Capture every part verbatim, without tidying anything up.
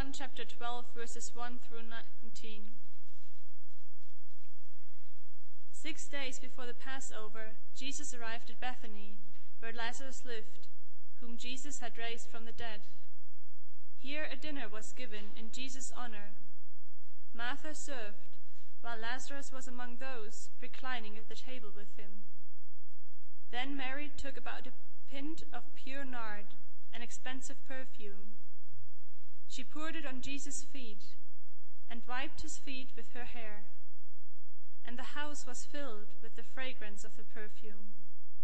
John chapter twelve, verses one through nineteen. Six days before the Passover, Jesus arrived at Bethany, where Lazarus lived, whom Jesus had raised from the dead. Here a dinner was given in Jesus' honor. Martha served, while Lazarus was among those reclining at the table with him. Then Mary took about a pint of pure nard, an expensive perfume. She poured it on Jesus' feet and wiped his feet with her hair. And the house was filled with the fragrance of the perfume.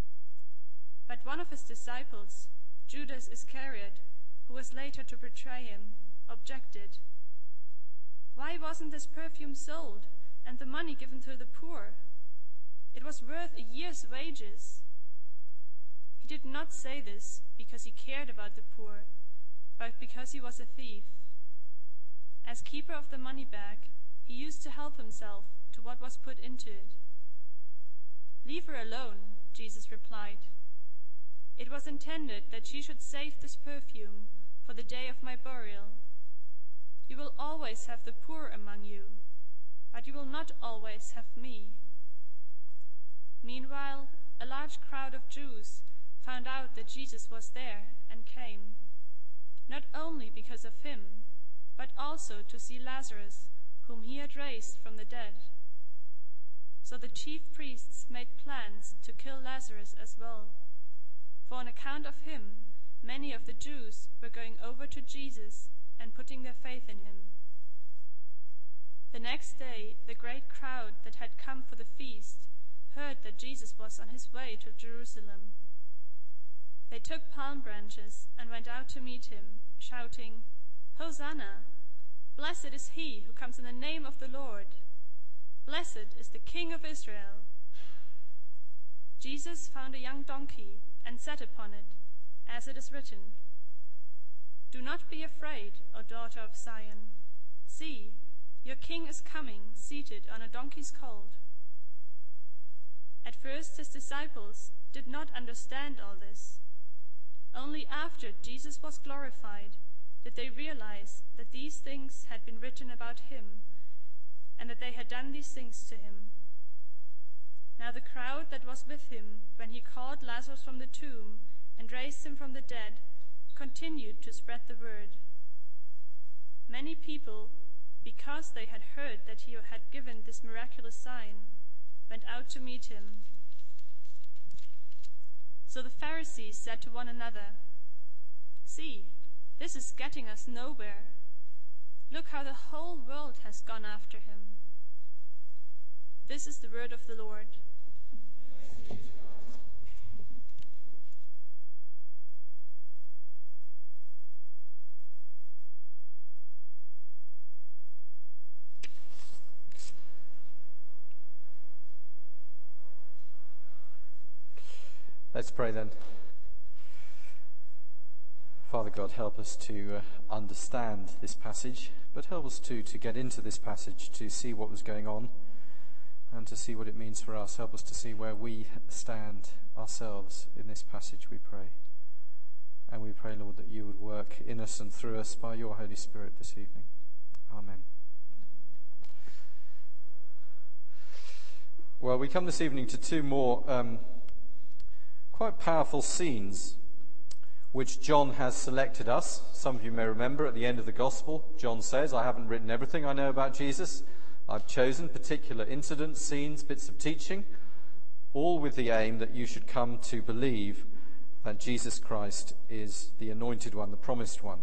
But one of his disciples, Judas Iscariot, who was later to betray him, objected. "Why wasn't this perfume sold and the money given to the poor? It was worth a year's wages." He did not say this because he cared about the poor, but because he was a thief. As keeper of the money bag, he used to help himself to what was put into it. "Leave her alone," Jesus replied. "It was intended that she should save this perfume for the day of my burial. You will always have the poor among you, but you will not always have me." Meanwhile, a large crowd of Jews found out that Jesus was there and came, not only because of him, but also to see Lazarus, whom he had raised from the dead. So the chief priests made plans to kill Lazarus as well, for on account of him, many of the Jews were going over to Jesus and putting their faith in him. The next day, the great crowd that had come for the feast heard that Jesus was on his way to Jerusalem. They took palm branches and went out to meet him, shouting, "Hosanna! Blessed is he who comes in the name of the Lord. Blessed is the King of Israel." Jesus found a young donkey and sat upon it, as it is written, "Do not be afraid, O daughter of Zion. See, your king is coming, seated on a donkey's colt." At first his disciples did not understand all this. Only after Jesus was glorified did they realize that these things had been written about him, and that they had done these things to him. Now the crowd that was with him when he called Lazarus from the tomb and raised him from the dead continued to spread the word. Many people, because they had heard that he had given this miraculous sign, went out to meet him. So the Pharisees said to one another, "See, this is getting us nowhere. Look how the whole world has gone after him." This is the word of the Lord. Let's pray then. Father God, help us to uh, understand this passage, but help us too to get into this passage, to see what was going on and to see what it means for us. Help us to see where we stand ourselves in this passage, we pray. And we pray, Lord, that you would work in us and through us by your Holy Spirit this evening. Amen. Well, we come this evening to two more um, quite powerful scenes which John has selected us. Some of you may remember at the end of the Gospel, John says, "I haven't written everything I know about Jesus. I've chosen particular incidents, scenes, bits of teaching, all with the aim that you should come to believe that Jesus Christ is the anointed one, the promised one."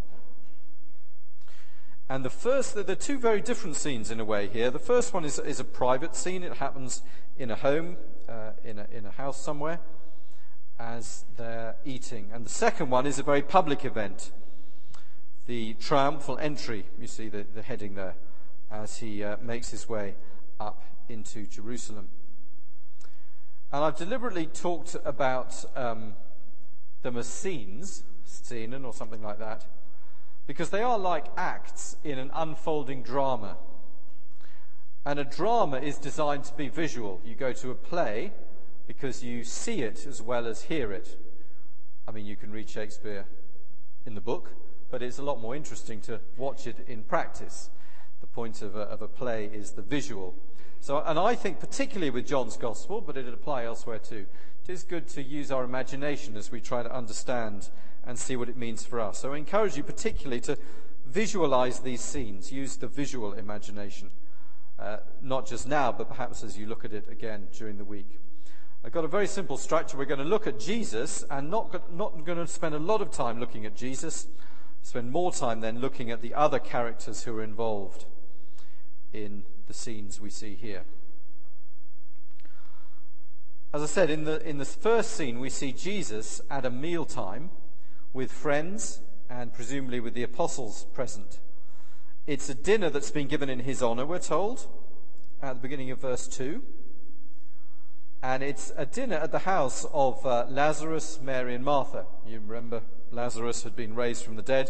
And the first, there are two very different scenes in a way here. The first one is, is a private scene. It happens in a home, uh, in a, in a house somewhere, as they're eating. And the second one is a very public event, the triumphal entry, you see the, the heading there, as he uh, makes his way up into Jerusalem. And I've deliberately talked about um, them as scenes, scenen or something like that, because they are like acts in an unfolding drama. And a drama is designed to be visual. You go to a play because you see it as well as hear it. I mean, you can read Shakespeare in the book, but it's a lot more interesting to watch it in practice. The point of a, of a play is the visual. So, and I think particularly with John's Gospel, but it'd apply elsewhere too, it is good to use our imagination as we try to understand and see what it means for us. So I encourage you particularly to visualize these scenes, use the visual imagination, uh, not just now, but perhaps as you look at it again during the week. I've got a very simple structure. We're going to look at Jesus, and not, not going to spend a lot of time looking at Jesus, spend more time then looking at the other characters who are involved in the scenes we see here. As I said, in the in the first scene we see Jesus at a mealtime with friends and presumably with the apostles present. It's a dinner that's been given in his honor, we're told, at the beginning of verse two. And it's a dinner at the house of uh, Lazarus, Mary and Martha. You remember Lazarus had been raised from the dead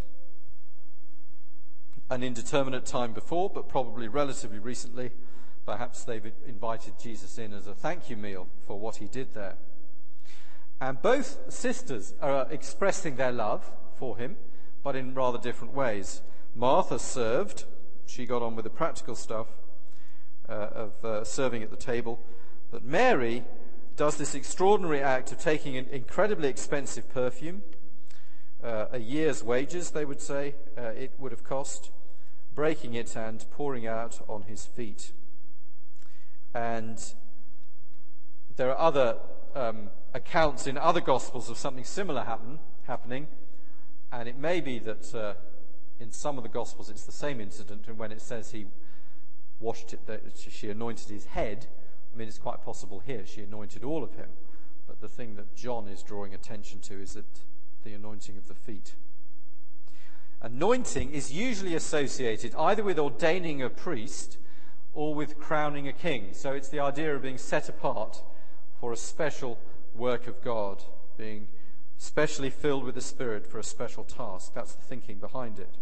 an indeterminate time before, but probably relatively recently. Perhaps they've invited Jesus in as a thank you meal for what he did there. And both sisters are expressing their love for him, but in rather different ways. Martha served. She got on with the practical stuff uh, of uh, serving at the table. But Mary does this extraordinary act of taking an incredibly expensive perfume, uh, a year's wages, they would say, uh, it would have cost, breaking it and pouring out on his feet. And there are other um, accounts in other Gospels of something similar happen, happening, and it may be that uh, in some of the Gospels it's the same incident, and when it says he washed it, that she anointed his head, I mean, it's quite possible here she anointed all of him, but the thing that John is drawing attention to is that the anointing of the feet. Anointing is usually associated either with ordaining a priest or with crowning a king. So it's the idea of being set apart for a special work of God, being specially filled with the Spirit for a special task. That's the thinking behind it.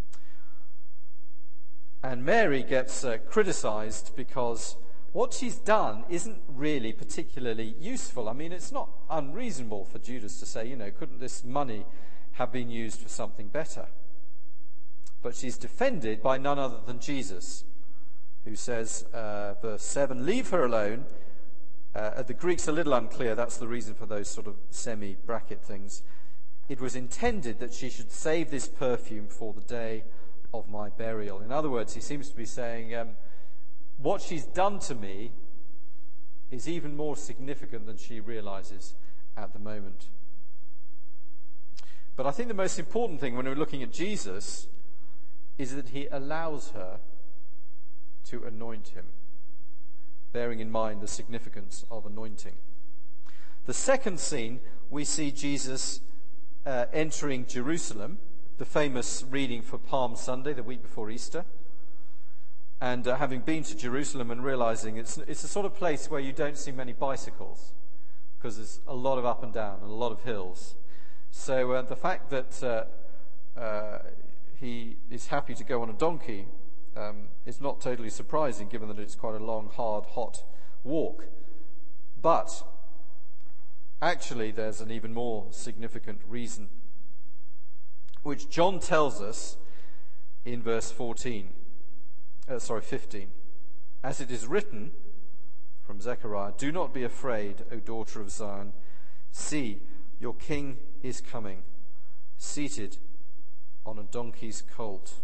And Mary gets uh, criticized because what she's done isn't really particularly useful. I mean, it's not unreasonable for Judas to say, you know, couldn't this money have been used for something better? But she's defended by none other than Jesus, who says, uh, verse seven, leave her alone. Uh, the Greek's a little unclear. That's the reason for those sort of semi-bracket things. It was intended that she should save this perfume for the day of my burial. In other words, he seems to be saying, um, what she's done to me is even more significant than she realizes at the moment. But I think the most important thing when we're looking at Jesus is that he allows her to anoint him, bearing in mind the significance of anointing. The second scene, we see Jesus uh, entering Jerusalem, the famous reading for Palm Sunday, the week before Easter. And uh, having been to Jerusalem and realizing it's it's a sort of place where you don't see many bicycles, because there's a lot of up and down and a lot of hills. So uh, the fact that uh, uh, he is happy to go on a donkey um, is not totally surprising, given that it's quite a long, hard, hot walk. But actually there's an even more significant reason, which John tells us in verse fourteen. Uh, sorry, fifteen. As it is written from Zechariah, do not be afraid, O daughter of Zion. See, your king is coming, seated on a donkey's colt.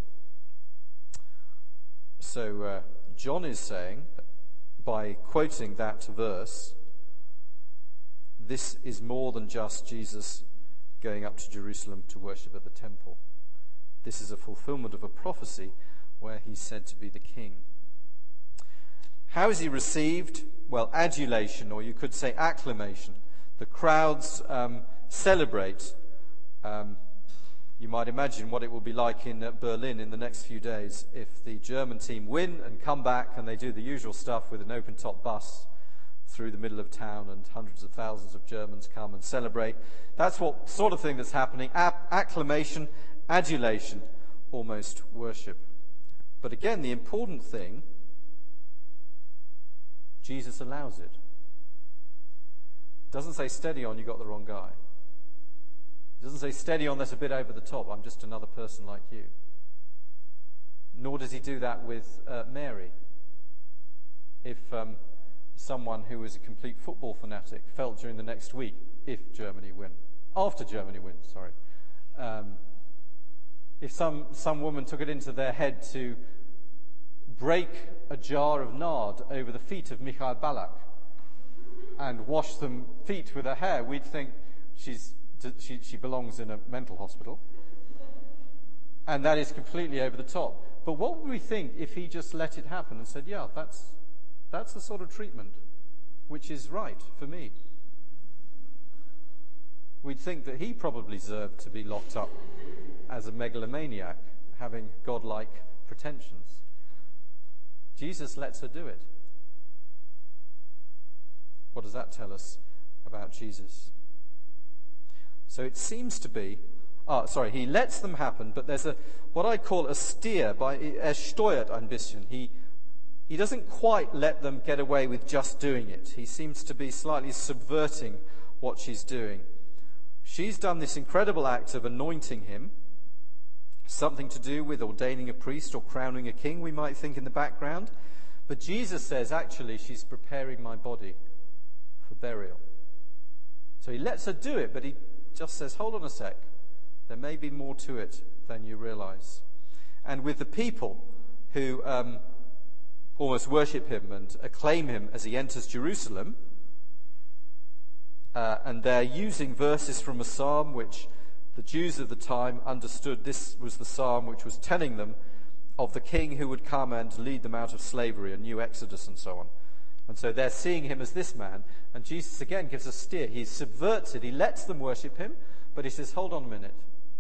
So uh, John is saying, by quoting that verse, this is more than just Jesus going up to Jerusalem to worship at the temple. This is a fulfillment of a prophecy where he's said to be the king. How is he received? Well, adulation, or you could say acclamation. The crowds um, celebrate. Um, you might imagine what it will be like in uh, Berlin in the next few days if the German team win and come back and they do the usual stuff with an open-top bus through the middle of town and hundreds of thousands of Germans come and celebrate. That's what sort of thing that's happening. A- acclamation, adulation, almost worship. But again, the important thing, Jesus allows it. Doesn't say, steady on, you got the wrong guy. He doesn't say, steady on, that's a bit over the top, I'm just another person like you. Nor does he do that with uh, Mary. If um, someone who was a complete football fanatic felt during the next week, if Germany win, after Germany wins, sorry, um, if some, some woman took it into their head to break a jar of nard over the feet of Michael Ballack and wash them feet with her hair, we'd think she's, she, she belongs in a mental hospital. And that is completely over the top. But what would we think if he just let it happen and said, yeah, that's, that's the sort of treatment which is right for me? We'd think that he probably deserved to be locked up as a megalomaniac, having godlike pretensions. Jesus lets her do it. What does that tell us about Jesus? So it seems to be, ah, sorry, he lets them happen, but there's a what I call a steer, by er steuert ein bisschen. He, he doesn't quite let them get away with just doing it. He seems to be slightly subverting what she's doing. She's done this incredible act of anointing him, something to do with ordaining a priest or crowning a king, we might think in the background. But Jesus says, actually, she's preparing my body for burial. So he lets her do it, but he just says, hold on a sec. There may be more to it than you realize. And with the people who um, almost worship him and acclaim him as he enters Jerusalem, uh, and they're using verses from a psalm which the Jews of the time understood. This was the psalm which was telling them of the king who would come and lead them out of slavery, a new exodus and so on. And so they're seeing him as this man, and Jesus again gives a steer. He subverts it. He lets them worship him, but he says, hold on a minute.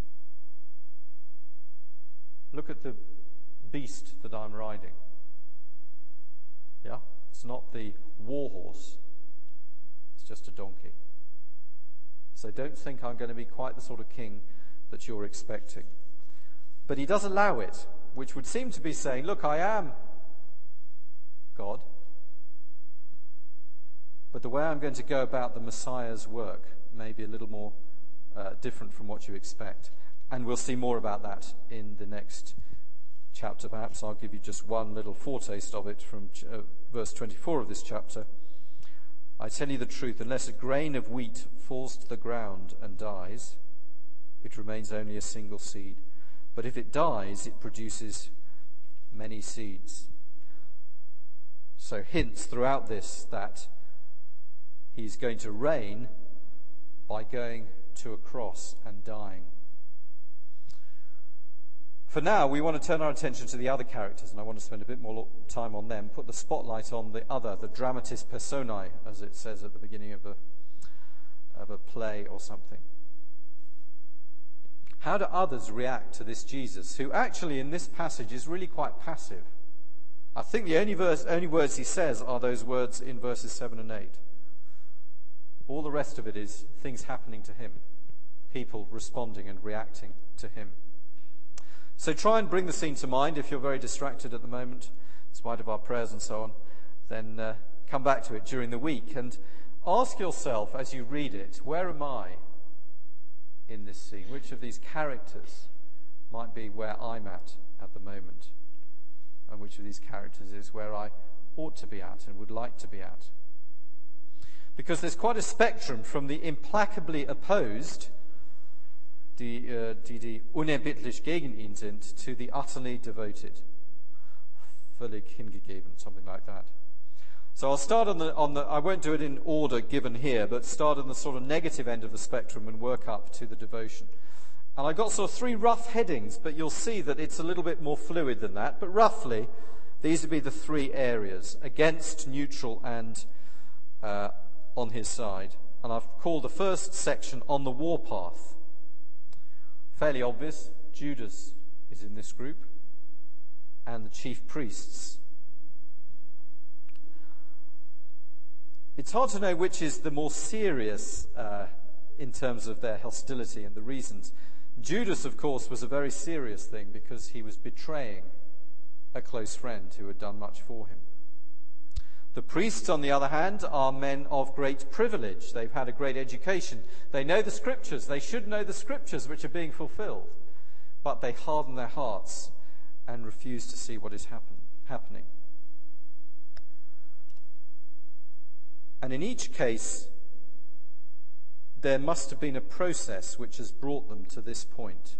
Look at the beast that I'm riding. Yeah? It's not the war horse. It's just a donkey. So don't think I'm going to be quite the sort of king that you're expecting. But he does allow it, which would seem to be saying, look, I am God. But the way I'm going to go about the Messiah's work may be a little more uh, different from what you expect. And we'll see more about that in the next chapter. Perhaps I'll give you just one little foretaste of it from uh, verse twenty-four of this chapter. I tell you the truth, unless a grain of wheat falls to the ground and dies, it remains only a single seed. But if it dies, it produces many seeds. So hints throughout this that he's going to reign by going to a cross and dying. For now, we want to turn our attention to the other characters, and I want to spend a bit more time on them, put the spotlight on the other, the dramatis personae, as it says at the beginning of a, of a play or something. How do others react to this Jesus, who actually in this passage is really quite passive? I think the only, verse, only words he says are those words in verses seven and eight. All the rest of it is things happening to him, people responding and reacting to him. So try and bring the scene to mind. If you're very distracted at the moment, in spite of our prayers and so on, then uh, come back to it during the week and ask yourself as you read it, where am I in this scene? Which of these characters might be where I'm at at the moment? And which of these characters is where I ought to be at and would like to be at? Because there's quite a spectrum from the implacably opposed, die, uh, die, die unerbittlich gegen ihn sind, to the utterly devoted, völlig hingegeben, something like that. So I'll start on the, on the, I won't do it in order given here, but start on the sort of negative end of the spectrum and work up to the devotion. And I've got sort of three rough headings, but you'll see that it's a little bit more fluid than that. But roughly, these would be the three areas: against, neutral, and uh, on his side. And I've called the first section on the warpath. Fairly obvious, Judas is in this group, and the chief priests. It's hard to know which is the more serious uh, in terms of their hostility and the reasons. Judas, of course, was a very serious thing because he was betraying a close friend who had done much for him. The priests, on the other hand, are men of great privilege. They've had a great education. They know the scriptures. They should know the scriptures which are being fulfilled. But they harden their hearts and refuse to see what is happen, happening. And in each case, there must have been a process which has brought them to this point.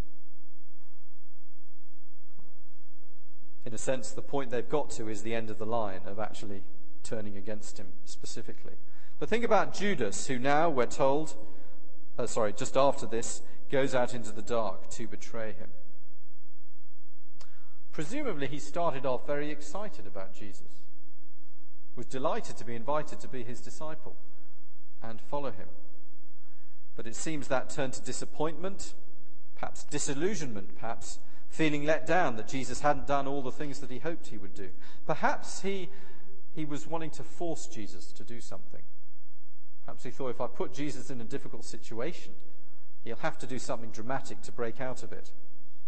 In a sense, the point they've got to is the end of the line of actually turning against him specifically. But think about Judas, who now, we're told, uh, sorry, just after this, goes out into the dark to betray him. Presumably he started off very excited about Jesus, was delighted to be invited to be his disciple and follow him. But it seems that turned to disappointment, perhaps disillusionment, perhaps feeling let down that Jesus hadn't done all the things that he hoped he would do. Perhaps he he was wanting to force Jesus to do something. Perhaps he thought, if I put Jesus in a difficult situation, he'll have to do something dramatic to break out of it.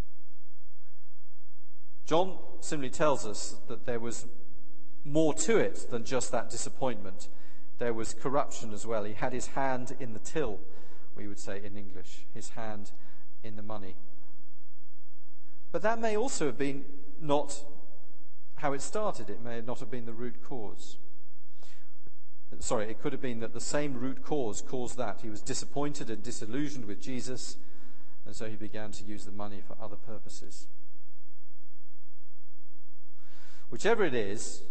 John simply tells us that there was more to it than just that disappointment. There was corruption as well. He had his hand in the till, we would say in English, his hand in the money. But that may also have been not how it started. It may not have been the root cause. Sorry, it could have been that the same root cause caused that. He was disappointed and disillusioned with Jesus, and so he began to use the money for other purposes. Whichever it is,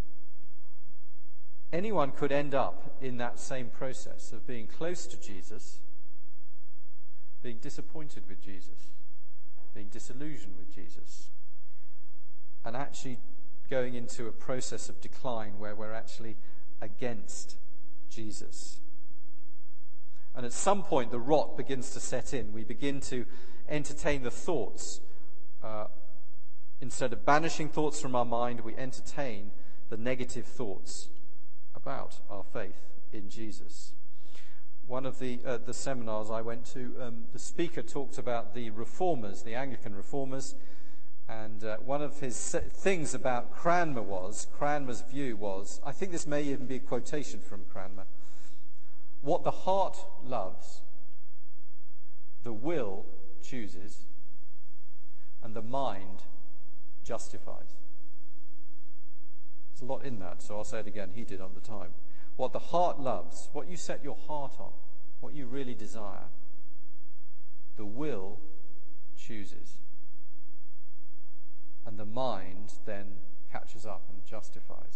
anyone could end up in that same process of being close to Jesus, being disappointed with Jesus, being disillusioned with Jesus, and actually going into a process of decline where we're actually against Jesus. And at some point the rot begins to set in. We begin to entertain the thoughts. Uh, instead of banishing thoughts from our mind, we entertain the negative thoughts about our faith in Jesus. One of the uh, the seminars I went to, um, the speaker talked about the reformers, the Anglican reformers, and uh, one of his things about Cranmer was, Cranmer's view was, I think this may even be a quotation from Cranmer, what the heart loves, the will chooses, and the mind justifies. There's a lot in that, so I'll say it again. He did on the time. What the heart loves, what you set your heart on, what you really desire, the will chooses. And the mind then catches up and justifies.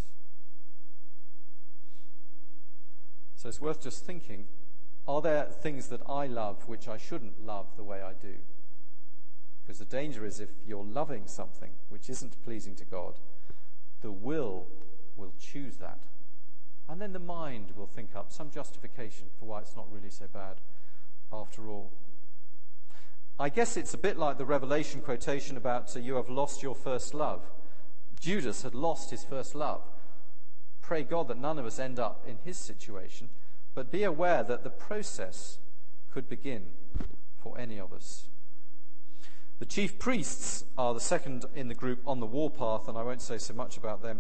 So it's worth just thinking, are there things that I love which I shouldn't love the way I do? Because the danger is, if you're loving something which isn't pleasing to God, the will will choose that. And then the mind will think up some justification for why it's not really so bad after all. I guess it's a bit like the Revelation quotation about uh, you have lost your first love. Judas had lost his first love. Pray God that none of us end up in his situation, but be aware that the process could begin for any of us. The chief priests are the second in the group on the warpath, and I won't say so much about them.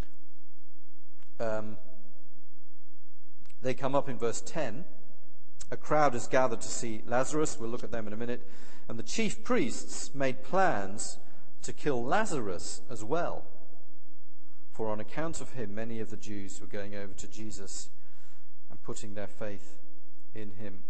Um, they come up in verse ten. A crowd has gathered to see Lazarus. We'll look at them in a minute. And the chief priests made plans to kill Lazarus as well. For on account of him, many of the Jews were going over to Jesus and putting their faith in him.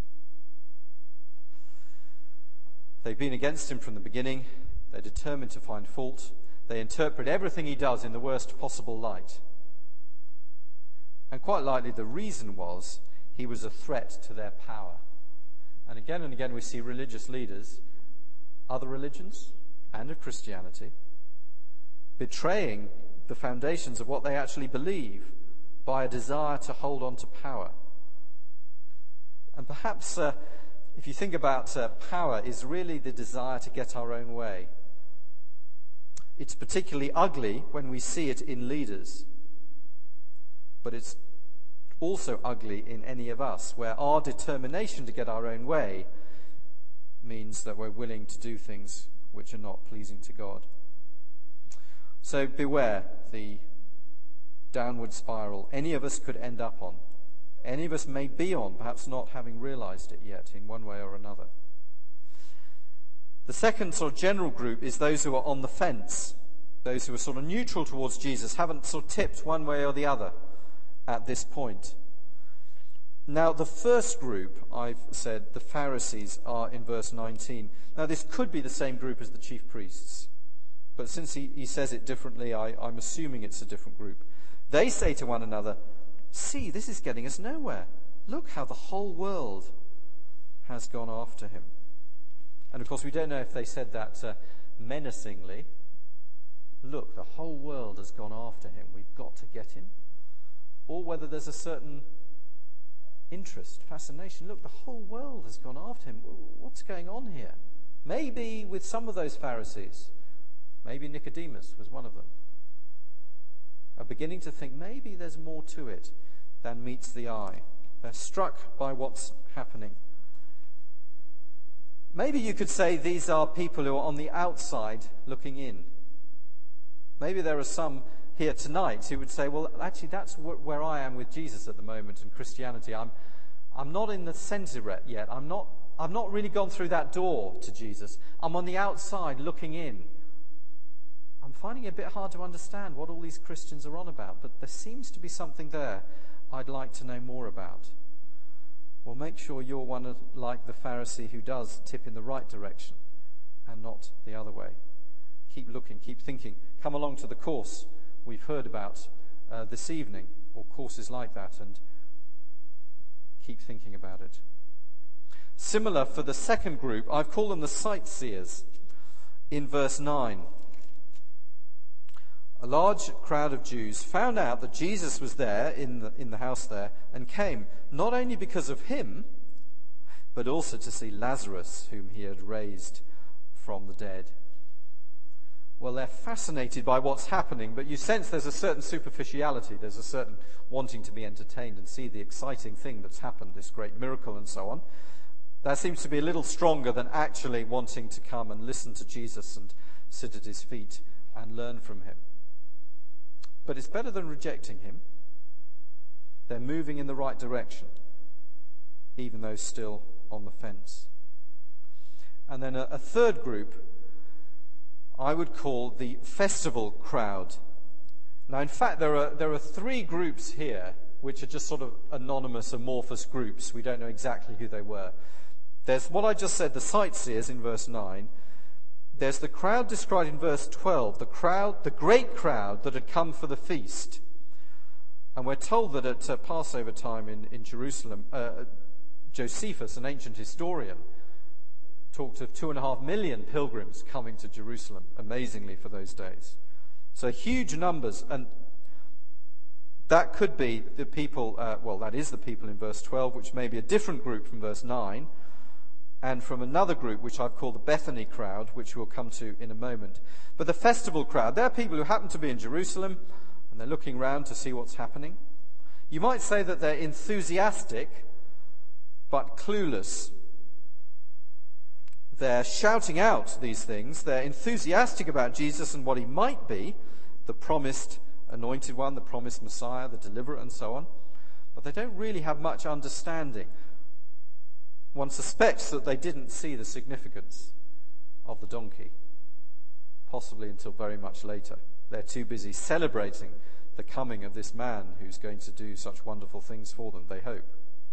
They've been against him from the beginning. They're determined to find fault. They interpret everything he does in the worst possible light. And quite likely the reason was he was a threat to their power. And again and again we see religious leaders, other religions and of Christianity, betraying the foundations of what they actually believe by a desire to hold on to power. And perhaps, uh, if you think about uh, power, is really the desire to get our own way. It's particularly ugly when we see it in leaders, but it's also ugly in any of us, where our determination to get our own way means that we're willing to do things which are not pleasing to God. So beware the downward spiral any of us could end up on. Any of us may be on, perhaps not having realized it yet in one way or another. The second sort of general group is those who are on the fence, those who are sort of neutral towards Jesus, haven't sort of tipped one way or the other at this point. Now, the first group, I've said, the Pharisees, are in verse nineteen. Now, this could be the same group as the chief priests, but since he, he says it differently, I, I'm assuming it's a different group. They say to one another, "See, this is getting us nowhere. Look how the whole world has gone after him." And of course, we don't know if they said that uh, menacingly. Look, the whole world has gone after him. We've got to get him. Or whether there's a certain interest, fascination. Look, the whole world has gone after him. What's going on here? Maybe with some of those Pharisees, maybe Nicodemus was one of them, are beginning to think maybe there's more to it than meets the eye. They're struck by what's happening. Maybe you could say these are people who are on the outside looking in. Maybe there are some here tonight who would say, well, actually, that's wh- where I am with Jesus at the moment in Christianity. I'm, I'm not in the centre yet. I'm not, I've not really gone through that door to Jesus. I'm on the outside looking in. I'm finding it a bit hard to understand what all these Christians are on about, but there seems to be something there I'd like to know more about. Well, make sure you're one of, like the Pharisee who does tip in the right direction and not the other way. Keep looking, keep thinking. Come along to the course we've heard about uh, this evening, or courses like that, and keep thinking about it. Similar for the second group, I've called them the sightseers in verse nine. A large crowd of Jews found out that Jesus was there in the, in the house there and came, not only because of him, but also to see Lazarus, whom he had raised from the dead. Well, they're fascinated by what's happening, but you sense there's a certain superficiality, there's a certain wanting to be entertained and see the exciting thing that's happened, this great miracle and so on. That seems to be a little stronger than actually wanting to come and listen to Jesus and sit at his feet and learn from him. But it's better than rejecting him. They're moving in the right direction, even though still on the fence. And then a, a third group I would call the festival crowd. Now, in fact, there are there are three groups here which are just sort of anonymous, amorphous groups. We don't know exactly who they were. There's what I just said, the sightseers in verse nine. There's the crowd described in verse twelve, the crowd, the great crowd that had come for the feast. And we're told that at uh, Passover time in, in Jerusalem, uh, Josephus, an ancient historian, talked of two and a half million pilgrims coming to Jerusalem, amazingly, for those days. So huge numbers, and that could be the people, uh, well, that is the people in verse twelve, which may be a different group from verse nine, and from another group, which I've called the Bethany crowd, which we'll come to in a moment. But the festival crowd, they're people who happen to be in Jerusalem, and they're looking around to see what's happening. You might say that they're enthusiastic, but clueless. They're shouting out these things. They're enthusiastic about Jesus and what he might be, the promised anointed one, the promised Messiah, the deliverer, and so on. But they don't really have much understanding. One suspects that they didn't see the significance of the donkey, possibly until very much later. They're too busy celebrating the coming of this man who's going to do such wonderful things for them, they hope.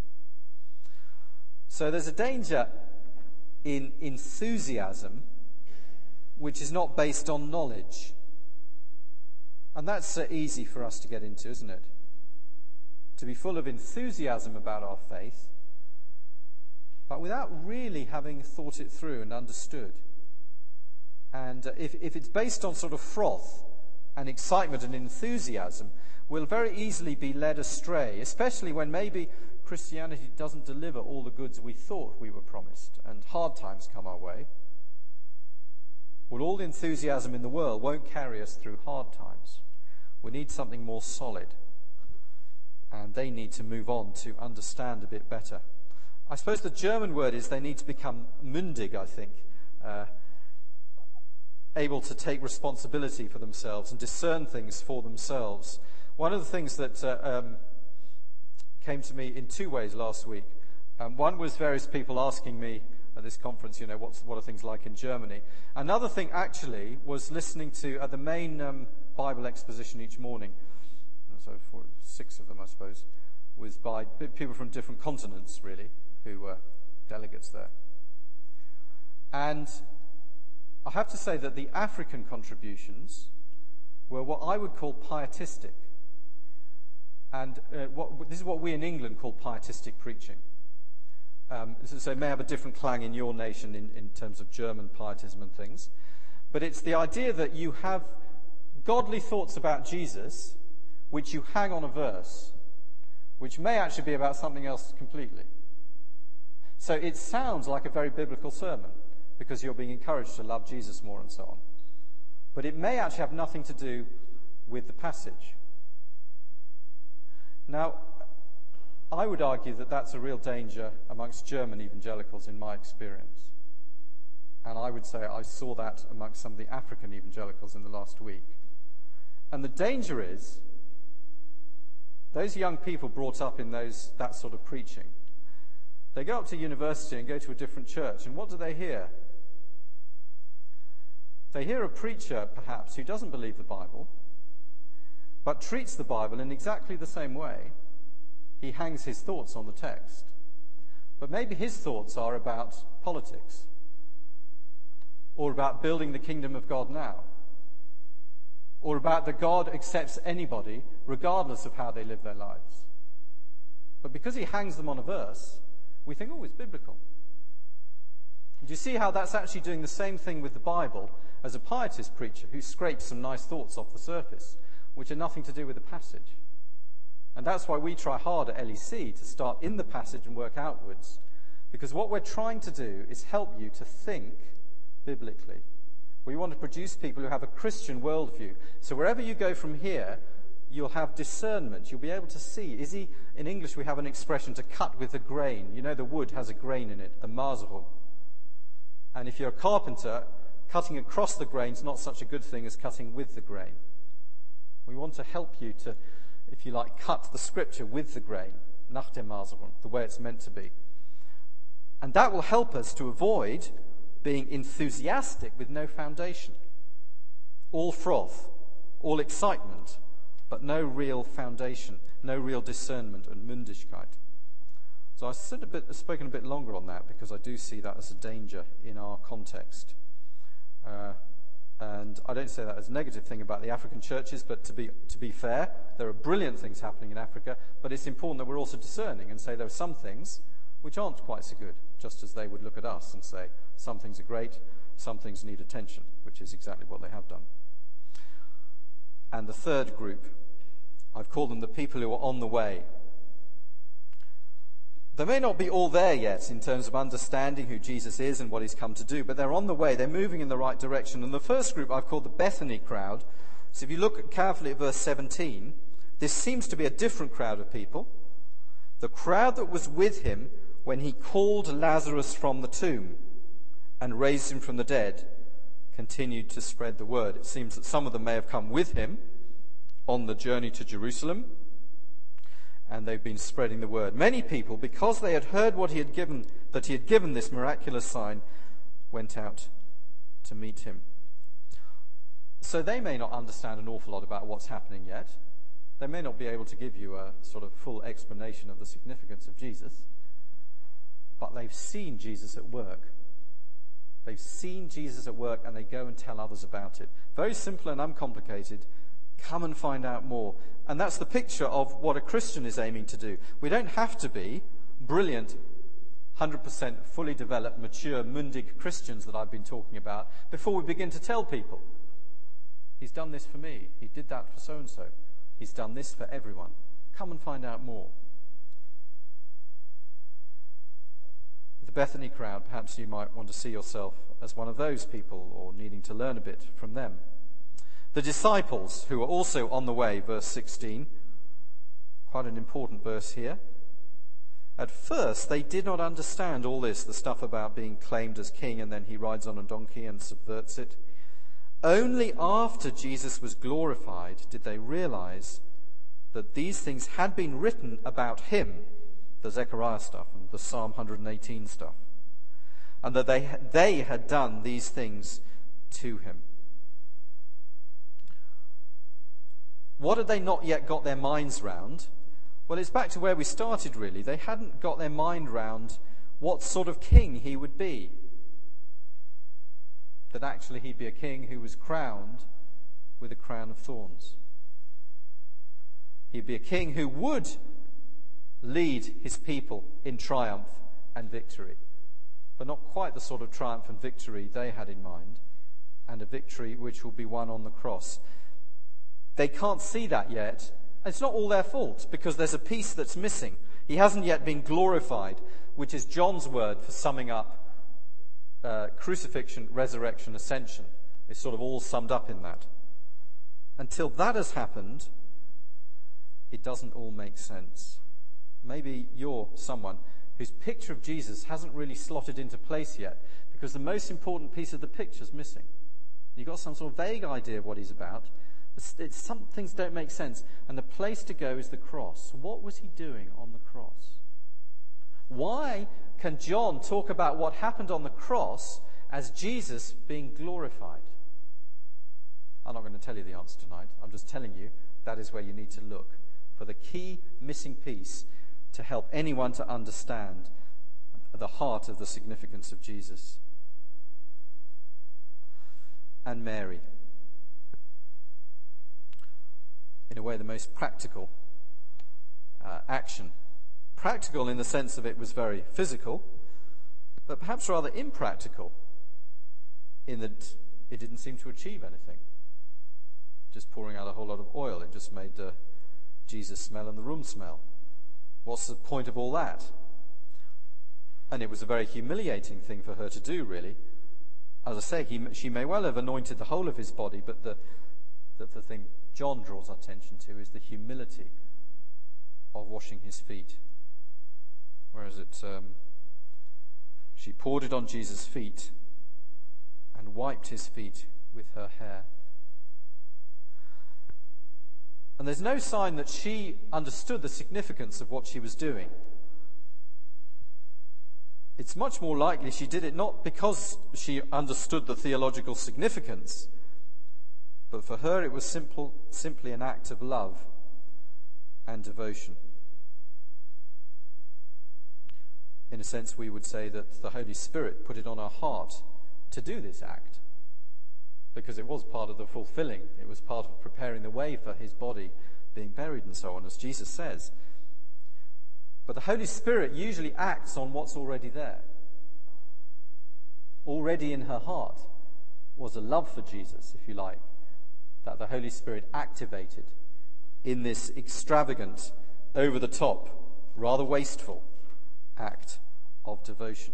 So there's a danger in enthusiasm which is not based on knowledge. And that's uh, easy for us to get into, isn't it? To be full of enthusiasm about our faith, but without really having thought it through and understood. And uh, if, if it's based on sort of froth and excitement and enthusiasm, we'll very easily be led astray, especially when maybe Christianity doesn't deliver all the goods we thought we were promised, and hard times come our way. Well, all the enthusiasm in the world won't carry us through hard times. We need something more solid, and they need to move on to understand a bit better. I suppose the German word is they need to become mündig, I think, uh, able to take responsibility for themselves and discern things for themselves One of the things that uh, um, came to me in two ways last week. Um, one was various people asking me at this conference, you know, what's, what are things like in Germany? Another thing actually was listening to at the main um, Bible exposition each morning, so for six of them I suppose, was by people from different continents really, who were delegates there. And I have to say that the African contributions were what I would call pietistic. And uh, what, this is what we in England call pietistic preaching. Um, so it may have a different clang in your nation in, in terms of German pietism and things. But it's the idea that you have godly thoughts about Jesus, which you hang on a verse, which may actually be about something else completely. So it sounds like a very biblical sermon, because you're being encouraged to love Jesus more and so on. But it may actually have nothing to do with the passage. Now, I would argue that that's a real danger amongst German evangelicals in my experience. And I would say I saw that amongst some of the African evangelicals in the last week. And the danger is, those young people brought up in those that sort of preaching, they go up to university and go to a different church, and what do they hear? They hear a preacher, perhaps, who doesn't believe the Bible, but treats the Bible in exactly the same way. He hangs his thoughts on the text. But maybe his thoughts are about politics, or about building the kingdom of God now, or about that God accepts anybody regardless of how they live their lives. But because he hangs them on a verse, we think, oh, it's biblical. Do you see how that's actually doing the same thing with the Bible as a pietist preacher who scrapes some nice thoughts off the surface, which are nothing to do with the passage? And that's why we try hard at L E C to start in the passage and work outwards, because what we're trying to do is help you to think biblically. We want to produce people who have a Christian worldview. So wherever you go from here, you'll have discernment. You'll be able to see. Is he, in English we have an expression, to cut with a grain. You know the wood has a grain in it, the mazerum. And if you're a carpenter, cutting across the grain is not such a good thing as cutting with the grain. We want to help you to, if you like, cut the scripture with the grain, nach dem Mazerum, the way it's meant to be. And that will help us to avoid being enthusiastic with no foundation. All froth, all excitement, but no real foundation, no real discernment and Mündigkeit. So I said a bit, spoken a bit longer on that because I do see that as a danger in our context. Uh, and I don't say that as a negative thing about the African churches, but to be to be fair, there are brilliant things happening in Africa, but it's important that we're also discerning and say there are some things which aren't quite so good, just as they would look at us and say some things are great, some things need attention, which is exactly what they have done. And the third group, I've called them the people who are on the way. They may not be all there yet in terms of understanding who Jesus is and what he's come to do, but they're on the way. They're moving in the right direction. And the first group I've called the Bethany crowd. So if you look carefully at verse seventeen, this seems to be a different crowd of people. The crowd that was with him when he called Lazarus from the tomb and raised him from the dead continued to spread the word. It seems that some of them may have come with him on the journey to Jerusalem, and they've been spreading the word. Many people, because they had heard what he had given, that he had given this miraculous sign, went out to meet him. So they may not understand an awful lot about what's happening yet. They may not be able to give you a sort of full explanation of the significance of Jesus, but they've seen Jesus at work. They've seen Jesus at work, and they go and tell others about it. Very simple and uncomplicated. Come and find out more. And that's the picture of what a Christian is aiming to do. We don't have to be brilliant, one hundred percent fully developed, mature, mündig Christians that I've been talking about before we begin to tell people. He's done this for me. He did that for so-and-so. He's done this for everyone. Come and find out more. The Bethany crowd, perhaps you might want to see yourself as one of those people or needing to learn a bit from them. The disciples, who are also on the way, verse sixteen, quite an important verse here. At first, they did not understand all this, the stuff about being claimed as king and then he rides on a donkey and subverts it. Only after Jesus was glorified did they realize that these things had been written about him, the Zechariah stuff and the Psalm one hundred eighteen stuff, and that they, they had done these things to him. What had they not yet got their minds round? Well, it's back to where we started, really. They hadn't got their mind round what sort of king he would be. That actually he'd be a king who was crowned with a crown of thorns. He'd be a king who would lead his people in triumph and victory, but not quite the sort of triumph and victory they had in mind, and a victory which will be won on the cross. They can't see that yet. It's not all their fault, because there's a piece that's missing. He hasn't yet been glorified, which is John's word for summing up uh, crucifixion, resurrection, ascension. It's sort of all summed up in that. Until that has happened, it doesn't all make sense. Maybe you're someone whose picture of Jesus hasn't really slotted into place yet, because the most important piece of the picture is missing. You've got some sort of vague idea of what he's about, but it's, some things don't make sense, and the place to go is the cross. What was he doing on the cross? Why can John talk about what happened on the cross as Jesus being glorified? I'm not going to tell you the answer tonight. I'm just telling you that is where you need to look for the key missing piece to help anyone to understand the heart of the significance of Jesus. And Mary. In a way, the most practical uh, action. Practical in the sense of it was very physical, but perhaps rather impractical in that it didn't seem to achieve anything. Just pouring out a whole lot of oil, it just made uh, Jesus smell and the room smell. What's the point of all that? And it was a very humiliating thing for her to do, really. As I say, he, she may well have anointed the whole of his body, but the, the, the thing John draws our attention to is the humility of washing his feet. Whereas it, um, she poured it on Jesus' feet and wiped his feet with her hair. And there's no sign that she understood the significance of what she was doing. It's much more likely she did it not because she understood the theological significance, but for her it was simple, simply an act of love and devotion. In a sense, we would say that the Holy Spirit put it on her heart to do this act, because it was part of the fulfilling. It was part of preparing the way for his body being buried and so on, as Jesus says. But the Holy Spirit usually acts on what's already there. Already in her heart was a love for Jesus, if you like, that the Holy Spirit activated in this extravagant, over-the-top, rather wasteful act of devotion.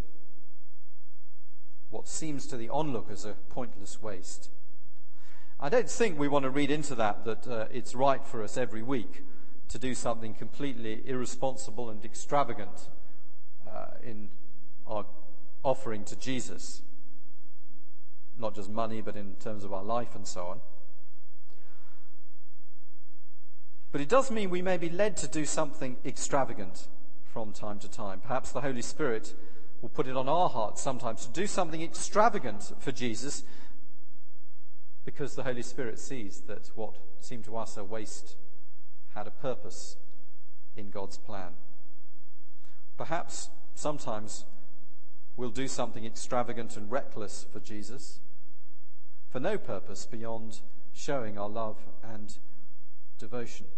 What seems to the onlookers a pointless waste. I don't think we want to read into that that uh, it's right for us every week to do something completely irresponsible and extravagant uh, in our offering to Jesus. Not just money, but in terms of our life and so on. But it does mean we may be led to do something extravagant from time to time. Perhaps the Holy Spirit will put it on our hearts sometimes to do something extravagant for Jesus, because the Holy Spirit sees that what seemed to us a waste had a purpose in God's plan. Perhaps sometimes we'll do something extravagant and reckless for Jesus for no purpose beyond showing our love and devotion.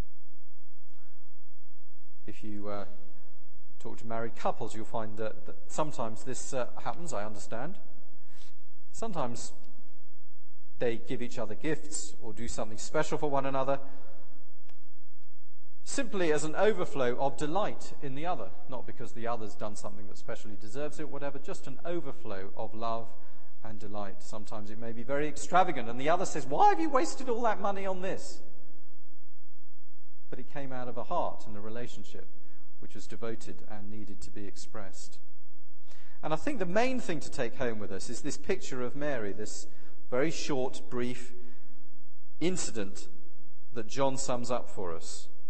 If you uh, talk to married couples, you'll find that, that sometimes this uh, happens, I understand. Sometimes they give each other gifts or do something special for one another simply as an overflow of delight in the other, not because the other's done something that specially deserves it, whatever, just an overflow of love and delight. Sometimes it may be very extravagant, and the other says, "Why have you wasted all that money on this?" But it came out of a heart and a relationship which was devoted and needed to be expressed. And I think the main thing to take home with us is this picture of Mary, this very short, brief incident that John sums up for us.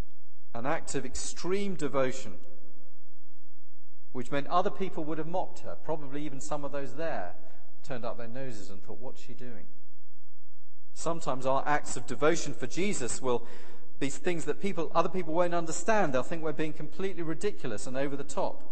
an act of extreme devotion, which meant other people would have mocked her. Probably even some of those there turned up their noses and thought, what's she doing? Sometimes our acts of devotion for Jesus will be things that people, other people won't understand. They'll think we're being completely ridiculous and over the top.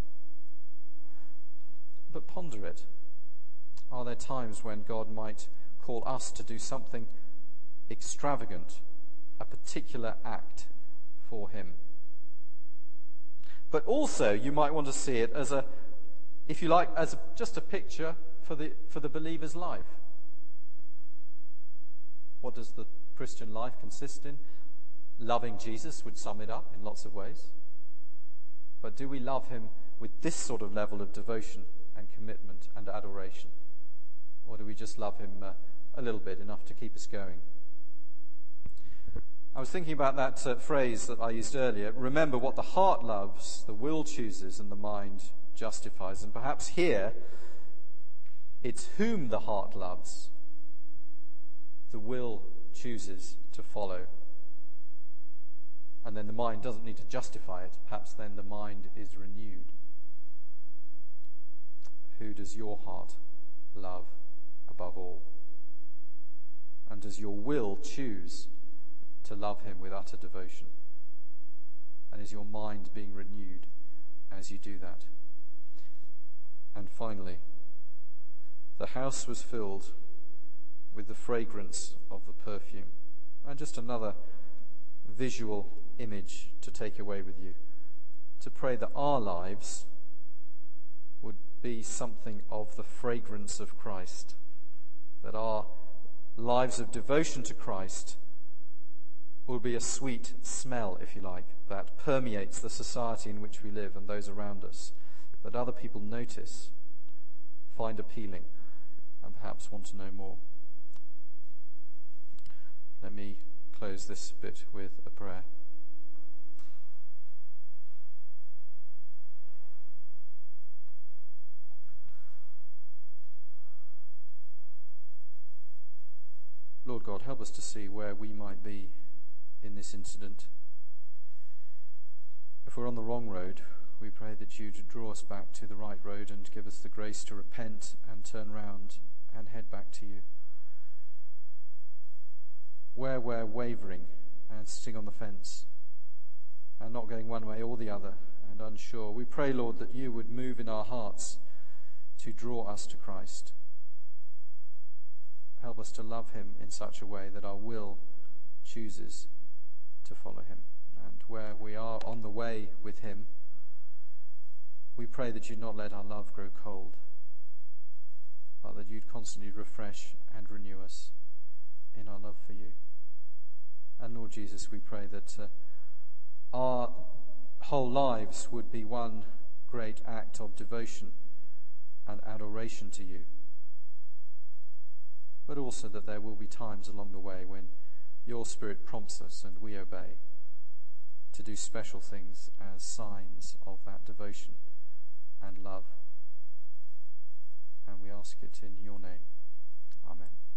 But ponder it. Are there times when God might call us to do something extravagant, a particular act for him? But also, you might want to see it as a, if you like, as a, just a picture for the for the believer's life. What does the Christian life consist in? Loving Jesus would sum it up in lots of ways. But do we love him with this sort of level of devotion and commitment and adoration? Or do we just love him uh, a little bit, enough to keep us going? I was thinking about that uh, phrase that I used earlier. Remember, what the heart loves, the will chooses, and the mind justifies. And perhaps here, it's whom the heart loves, the will chooses to follow. And then the mind doesn't need to justify it. Perhaps then the mind is renewed. Who does your heart love above all? And does your will choose to love him with utter devotion? And is your mind being renewed as you do that? And finally, the house was filled with the fragrance of the perfume. And just another visual image to take away with you, to pray that our lives would be something of the fragrance of Christ, that our lives of devotion to Christ will be a sweet smell, if you like, that permeates the society in which we live and those around us, that other people notice, find appealing, and perhaps want to know more. Let me close this bit with a prayer. Lord God, help us to see where we might be in this incident. If we're on the wrong road, we pray that you'd draw us back to the right road and give us the grace to repent and turn round and head back to you. Where we're wavering and sitting on the fence and not going one way or the other and unsure, we pray, Lord, that you would move in our hearts to draw us to Christ. Help us to love him in such a way that our will chooses to follow him. And where we are on the way with him, we pray that you'd not let our love grow cold, but that you'd constantly refresh and renew us in our love for you. And Lord Jesus, we pray that uh, our whole lives would be one great act of devotion and adoration to you, but also that there will be times along the way when your Spirit prompts us and we obey to do special things as signs of that devotion and love. And we ask it in your name. Amen.